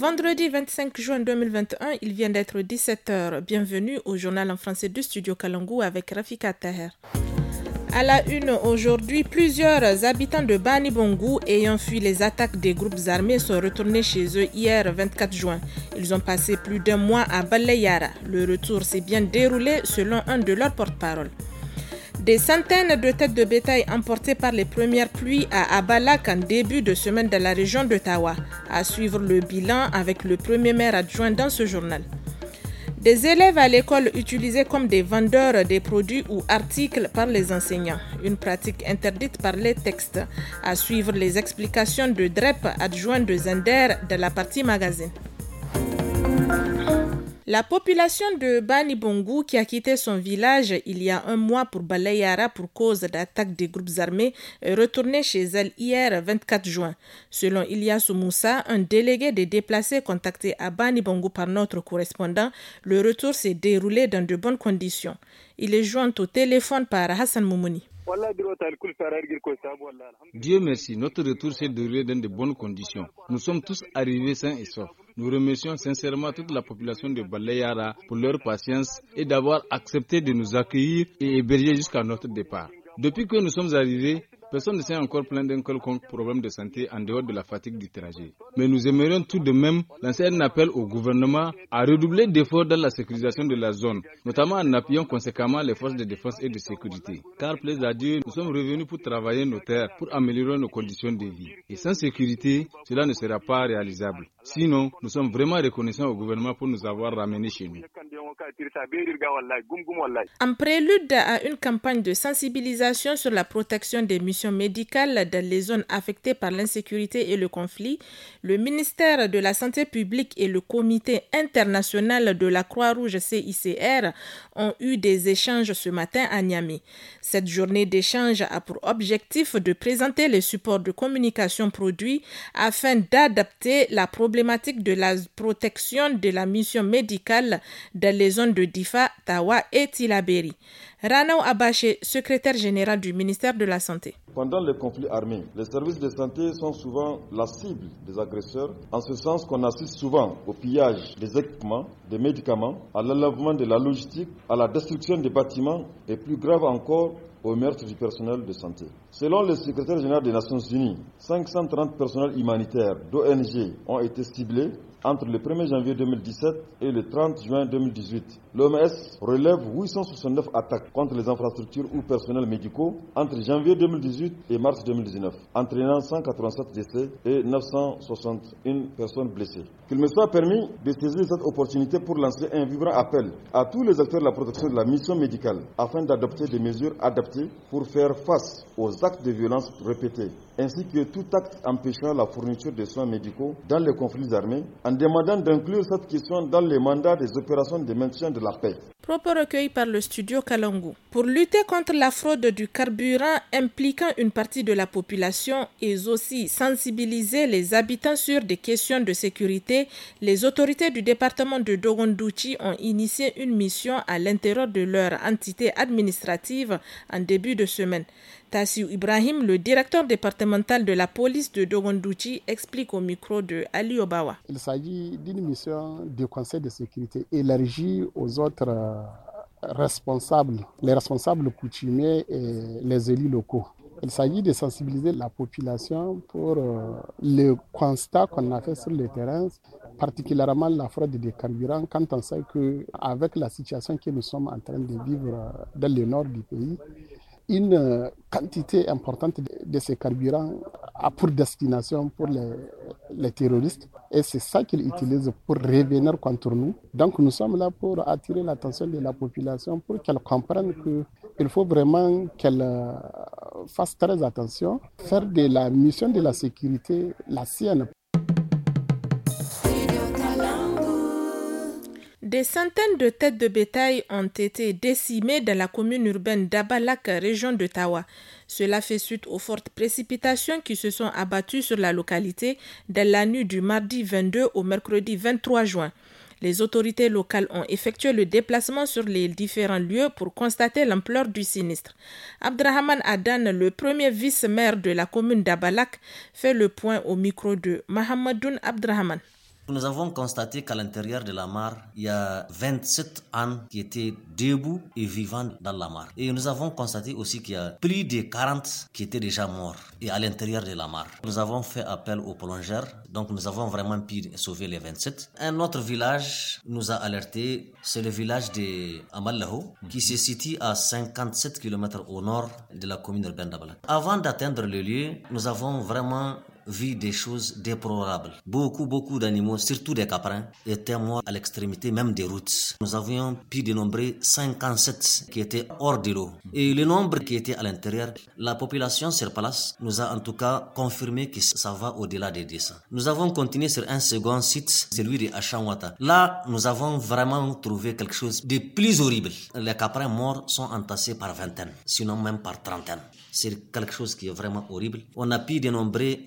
Vendredi 25 juin 2021, il vient d'être 17h. Bienvenue au journal en français du studio Kalangu avec Rafika Taher. À la une aujourd'hui, plusieurs habitants de Bani Bongou ayant fui les attaques des groupes armés sont retournés chez eux hier 24 juin. Ils ont passé plus d'un mois à Baleyara. Le retour s'est bien déroulé selon un de leurs porte-parole. Des centaines de têtes de bétail emportées par les premières pluies à Abalak en début de semaine dans la région de Tawa. À suivre le bilan avec le premier maire adjoint dans ce journal. Des élèves à l'école utilisés comme des vendeurs des produits ou articles par les enseignants. Une pratique interdite par les textes. À suivre les explications de DREP adjoint de Zender dans la partie magazine. La population de Bani Bongou qui a quitté son village il y a un mois pour Baleyara pour cause d'attaque des groupes armés est retournée chez elle hier 24 juin. Selon Ilyasu Moussa, un délégué des déplacés contacté à Bani Bongou par notre correspondant, le retour s'est déroulé dans de bonnes conditions. Il est joint au téléphone par Hassan Moumouni. Dieu merci, notre retour s'est déroulé dans de bonnes conditions. Nous sommes tous arrivés sains et saufs. Nous remercions sincèrement toute la population de Baleyara pour leur patience et d'avoir accepté de nous accueillir et héberger jusqu'à notre départ. Depuis que nous sommes arrivés, personne ne s'est encore plaint d'un quelconque problème de santé en dehors de la fatigue du trajet. Mais nous aimerions tout de même lancer un appel au gouvernement à redoubler d'efforts dans la sécurisation de la zone, notamment en appuyant conséquemment les forces de défense et de sécurité. Car, plaise à Dieu, nous sommes revenus pour travailler nos terres, pour améliorer nos conditions de vie. Et sans sécurité, cela ne sera pas réalisable. Sinon, nous sommes vraiment reconnaissants au gouvernement pour nous avoir ramenés chez nous. En prélude à une campagne de sensibilisation sur la protection des missions médicales dans les zones affectées par l'insécurité et le conflit, le ministère de la Santé publique et le Comité international de la Croix-Rouge CICR ont eu des échanges ce matin à Niamey. Cette journée d'échange a pour objectif de présenter les supports de communication produits afin d'adapter la problématique de la protection de la mission médicale dans les zones de Difa, Tawa et Tilaberi. Ranao Abaché, secrétaire général du ministère de la Santé. Pendant les conflits armés, les services de santé sont souvent la cible des agresseurs, en ce sens qu'on assiste souvent au pillage des équipements, des médicaments, à l'enlèvement de la logistique, à la destruction des bâtiments et plus grave encore, au meurtre du personnel de santé. Selon le secrétaire général des Nations Unies, 530 personnels humanitaires d'ONG ont été ciblés entre le 1er janvier 2017 et le 30 juin 2018. L'OMS relève 869 attaques contre les infrastructures ou personnels médicaux entre janvier 2018 et mars 2019, entraînant 187 décès et 961 personnes blessées. Qu'il me soit permis de saisir cette opportunité pour lancer un vibrant appel à tous les acteurs de la protection de la mission médicale afin d'adopter des mesures adaptées pour faire face aux actes de violence répétés, ainsi que tout acte empêchant la fourniture de soins médicaux dans les conflits armés, en demandant d'inclure cette question dans les mandats des opérations de maintien de la paix. Propos recueillis par le studio Kalangu. Pour lutter contre la fraude du carburant impliquant une partie de la population et aussi sensibiliser les habitants sur des questions de sécurité, les autorités du département de Dogondouchi ont initié une mission à l'intérieur de leur entité administrative en début de semaine. Tassiou Ibrahim, le directeur départemental de la police de Dogondouchi, explique au micro de Ali Obawa. Il s'agit d'une mission de conseil de sécurité élargie aux autres responsables, les responsables coutumiers et les élus locaux. Il s'agit de sensibiliser la population pour le constat qu'on a fait sur le terrain, particulièrement la fraude des carburants, quand on sait qu'avec la situation que nous sommes en train de vivre dans le nord du pays, une quantité importante de ces carburants a pour destination pour les terroristes et c'est ça qu'ils utilisent pour revenir contre nous. Donc nous sommes là pour attirer l'attention de la population pour qu'elle comprenne qu'il faut vraiment qu'elle fasse très attention, faire de la mission de la sécurité la sienne. Des centaines de têtes de bétail ont été décimées dans la commune urbaine d'Abalak, région de Tawa. Cela fait suite aux fortes précipitations qui se sont abattues sur la localité dans la nuit du mardi 22 au mercredi 23 juin. Les autorités locales ont effectué le déplacement sur les différents lieux pour constater l'ampleur du sinistre. Abdrahman Adan, le premier vice-maire de la commune d'Abalak, fait le point au micro de Mahamadoun Abdrahman. Nous avons constaté qu'à l'intérieur de la mare, il y a 27 ânes qui étaient debout et vivants dans la mare. Et nous avons constaté aussi qu'il y a plus de 40 qui étaient déjà morts et à l'intérieur de la mare. Nous avons fait appel aux plongeurs, donc nous avons vraiment pu sauver les 27. Un autre village nous a alerté, c'est le village de Amallaho, qui se situe à 57 km au nord de la commune urbaine d'Abala. Avant d'atteindre le lieu, nous avons vraiment vu des choses déplorables. Beaucoup d'animaux, surtout des caprins, étaient morts à l'extrémité même des routes. Nous avions pu dénombrer 57 qui étaient hors de l'eau. Et le nombre qui était à l'intérieur, la population sur place nous a en tout cas confirmé que ça va au-delà des 200. Nous avons continué sur un second site, celui de Achanwata. Là, nous avons vraiment trouvé quelque chose de plus horrible. Les caprins morts sont entassés par vingtaines, sinon même par trentaines. C'est quelque chose qui est vraiment horrible. On a pu dénombrer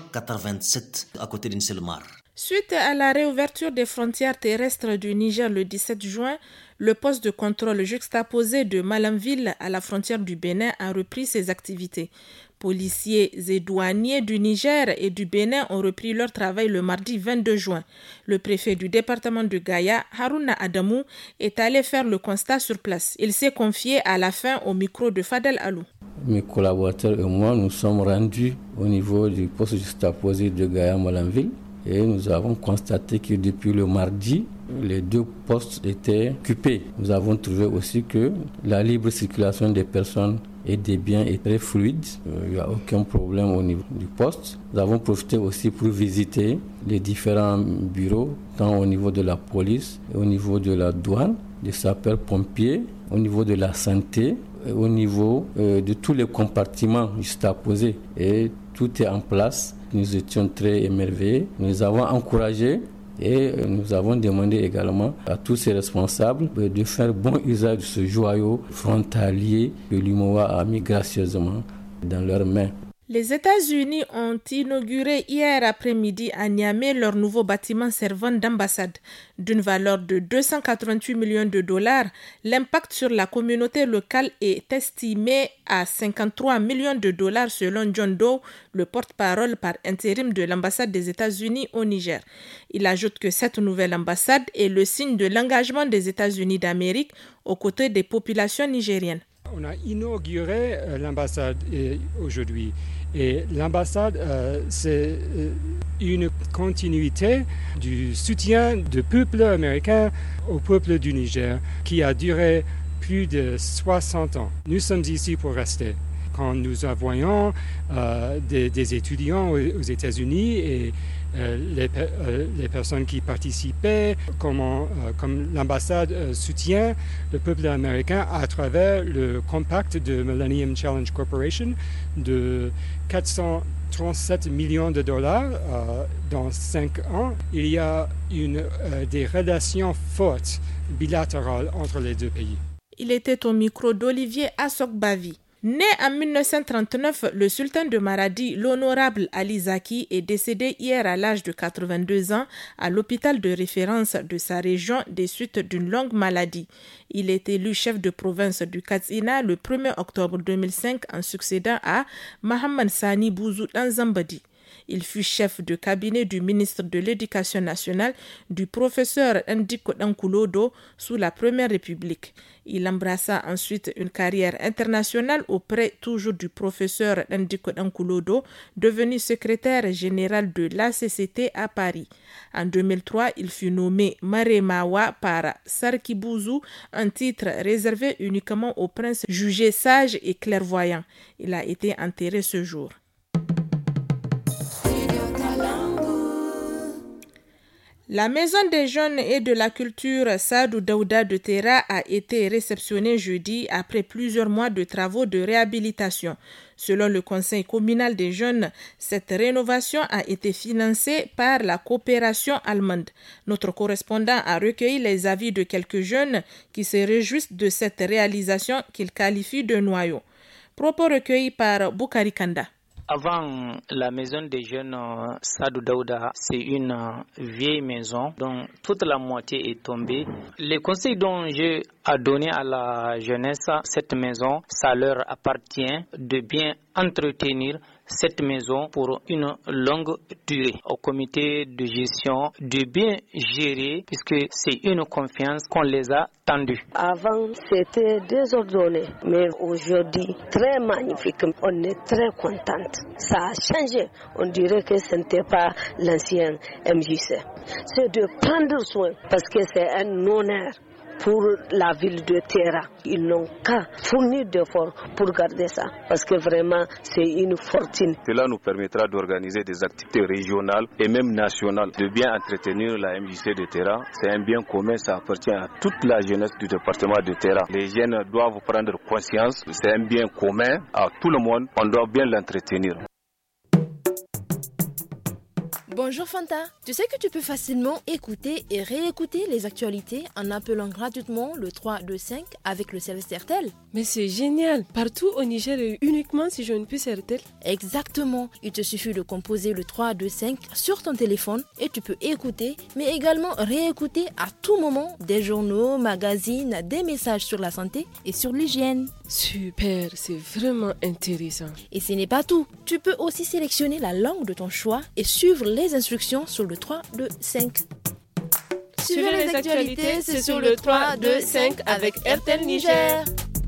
187 à côté d'une seule mare. Suite à la réouverture des frontières terrestres du Niger le 17 juin, le poste de contrôle juxtaposé de Malanville à la frontière du Bénin a repris ses activités. Policiers et douaniers du Niger et du Bénin ont repris leur travail le mardi 22 juin. Le préfet du département de Gaya, Haruna Adamou, est allé faire le constat sur place. Il s'est confié à la fin au micro de Fadel Alou. Mes collaborateurs et moi, nous sommes rendus au niveau du poste juxtaposé de Gaya-Malanville et nous avons constaté que depuis le mardi, les 2 postes étaient occupés. Nous avons trouvé aussi que la libre circulation des personnes et des biens est très fluide. Il n'y a aucun problème au niveau du poste. Nous avons profité aussi pour visiter les différents bureaux, tant au niveau de la police, au niveau de la douane, des sapeurs-pompiers, au niveau de la santé, au niveau de tous les compartiments juxtaposés. Et tout est en place. Nous étions très émerveillés. Nous avons encouragé et nous avons demandé également à tous ces responsables de faire bon usage de ce joyau frontalier que l'UMOA a mis gracieusement dans leurs mains. Les États-Unis ont inauguré hier après-midi à Niamey leur nouveau bâtiment servant d'ambassade. D'une valeur de 288 millions de dollars, l'impact sur la communauté locale est estimé à 53 millions de dollars selon John Doe, le porte-parole par intérim de l'ambassade des États-Unis au Niger. Il ajoute que cette nouvelle ambassade est le signe de l'engagement des États-Unis d'Amérique aux côtés des populations nigériennes. On a inauguré l'ambassade aujourd'hui. Et l'ambassade, c'est une continuité du soutien du peuple américain au peuple du Niger qui a duré plus de 60 ans. Nous sommes ici pour rester. Quand nous voyons des étudiants aux États-Unis et les personnes qui participaient, comme l'ambassade soutient le peuple américain à travers le compact de Millennium Challenge Corporation de 437 millions de dollars dans 5 ans. Il y a des relations fortes bilatérales entre les 2 pays. Il était au micro d'Olivier Assok-Bavi. Né en 1939, le sultan de Maradi, l'honorable Ali Zaki, est décédé hier à l'âge de 82 ans à l'hôpital de référence de sa région des suites d'une longue maladie. Il est élu chef de province du Katsina le 1er octobre 2005 en succédant à Mahamman Sani Bouzou Danzambadi. Il fut chef de cabinet du ministre de l'Éducation nationale du professeur Ndiko Dankulodo sous la Première République. Il embrassa ensuite une carrière internationale auprès toujours du professeur Ndiko Dankulodo, devenu secrétaire général de l'ACCT à Paris. En 2003, il fut nommé Maremawa par Sarki Bouzou, un titre réservé uniquement aux princes jugés sages et clairvoyants. Il a été enterré ce jour. La Maison des jeunes et de la culture Sadou Daouda de Terra a été réceptionnée jeudi après plusieurs mois de travaux de réhabilitation. Selon le Conseil communal des jeunes, cette rénovation a été financée par la coopération allemande. Notre correspondant a recueilli les avis de quelques jeunes qui se réjouissent de cette réalisation qu'ils qualifient de noyau. Propos recueillis par Boukari Kanda. Avant, la maison des jeunes Sadou Daouda, c'est une vieille maison dont toute la moitié est tombée. Le conseil dont j'ai à donner à la jeunesse cette maison. Ça leur appartient de bien entretenir cette maison pour une longue durée. Au comité de gestion de bien gérer puisque c'est une confiance qu'on les a tendue. Avant, c'était désordonné, mais aujourd'hui, très magnifique. On est très contente. Ça a changé. On dirait que ce n'était pas l'ancien MJC. C'est de prendre soin parce que c'est un honneur pour la ville de Terra. Ils n'ont qu'à fournir d'efforts pour garder ça, parce que vraiment, c'est une fortune. Cela nous permettra d'organiser des activités régionales et même nationales, de bien entretenir la MJC de Terra. C'est un bien commun, ça appartient à toute la jeunesse du département de Terra. Les jeunes doivent prendre conscience, c'est un bien commun à tout le monde, on doit bien l'entretenir. Bonjour Fanta, tu sais que tu peux facilement écouter et réécouter les actualités en appelant gratuitement le 325 avec le service RTL. Mais c'est génial, partout au Niger et uniquement si je ne puisse RTL. Exactement, il te suffit de composer le 325 sur ton téléphone et tu peux écouter, mais également réécouter à tout moment des journaux, magazines, des messages sur la santé et sur l'hygiène. Super, c'est vraiment intéressant. Et ce n'est pas tout, tu peux aussi sélectionner la langue de ton choix et suivre les instructions sur le 325. Suivez les actualités, c'est sur le 325 avec RTL Niger.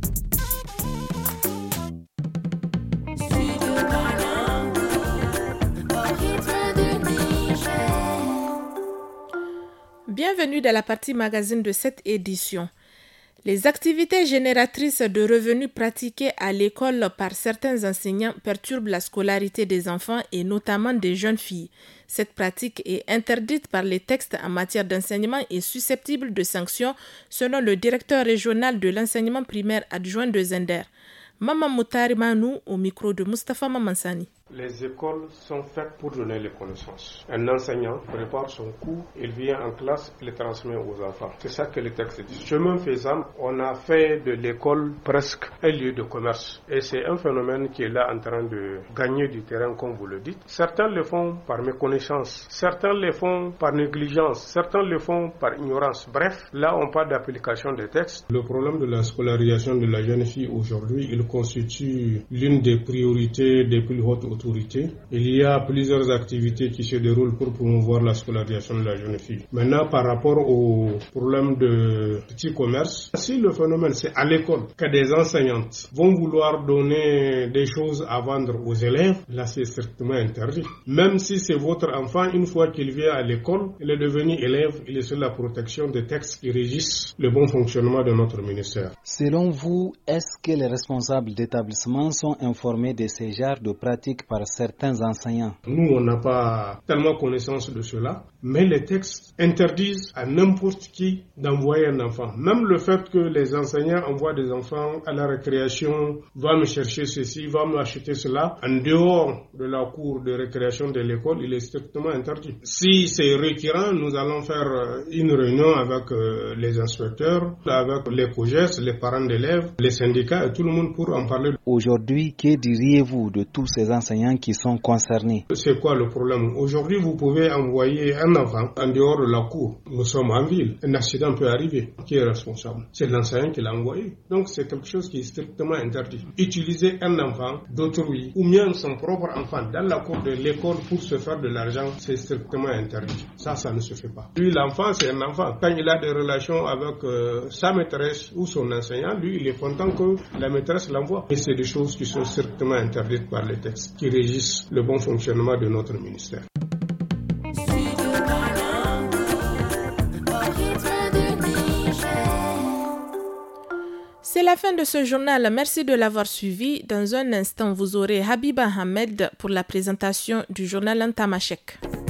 Bienvenue dans la partie magazine de cette édition. Les activités génératrices de revenus pratiquées à l'école par certains enseignants perturbent la scolarité des enfants et notamment des jeunes filles. Cette pratique est interdite par les textes en matière d'enseignement et susceptible de sanctions selon le directeur régional de l'enseignement primaire adjoint de Zender. Maman Moutari Manou au micro de Mustafa Mamansani. Les écoles sont faites pour donner les connaissances. Un enseignant prépare son cours, il vient en classe, il les transmet aux enfants. C'est ça que le texte dit. Chemin faisant, on a fait de l'école presque un lieu de commerce. Et c'est un phénomène qui est là en train de gagner du terrain, comme vous le dites. Certains le font par méconnaissance, certains le font par négligence, certains le font par ignorance. Bref, là on parle d'application des textes. Le problème de la scolarisation de la jeune fille aujourd'hui, il constitue l'une des priorités des plus hautes autorités. Il y a plusieurs activités qui se déroulent pour promouvoir la scolarisation de la jeune fille. Maintenant, par rapport au problème de petit commerce, si le phénomène c'est à l'école que des enseignantes vont vouloir donner des choses à vendre aux élèves, là c'est strictement interdit. Même si c'est votre enfant, une fois qu'il vient à l'école, il est devenu élève, il est sous la protection des textes qui régissent le bon fonctionnement de notre ministère. Selon vous, est-ce que les responsables d'établissement sont informés de ces genres de pratiques par certains enseignants? Nous, on n'a pas tellement connaissance de cela, mais les textes interdisent à n'importe qui d'envoyer un enfant. Même le fait que les enseignants envoient des enfants à la récréation, va me chercher ceci, va me acheter cela, en dehors de la cour de récréation de l'école, il est strictement interdit. Si c'est récurrent, nous allons faire une réunion avec les inspecteurs, avec les COGES, les parents d'élèves, les syndicats et tout le monde pour en parler. Aujourd'hui, que diriez-vous de tous ces enseignants qui sont concernés? C'est quoi le problème? Aujourd'hui, vous pouvez envoyer un enfant en dehors de la cour. Nous sommes en ville. Un accident peut arriver. Qui est responsable? C'est l'enseignant qui l'a envoyé. Donc, c'est quelque chose qui est strictement interdit. Utiliser un enfant d'autrui ou même son propre enfant dans la cour de l'école pour se faire de l'argent, c'est strictement interdit. Ça ne se fait pas. Lui, l'enfant, c'est un enfant. Quand il a des relations avec sa maîtresse ou son enseignant, lui, il est content que la maîtresse l'envoie. Et c'est des choses qui sont strictement interdites par les textes qui régissent le bon fonctionnement de notre ministère. C'est la fin de ce journal. Merci de l'avoir suivi. Dans un instant, vous aurez Habiba Ahmed pour la présentation du journal en tamashek.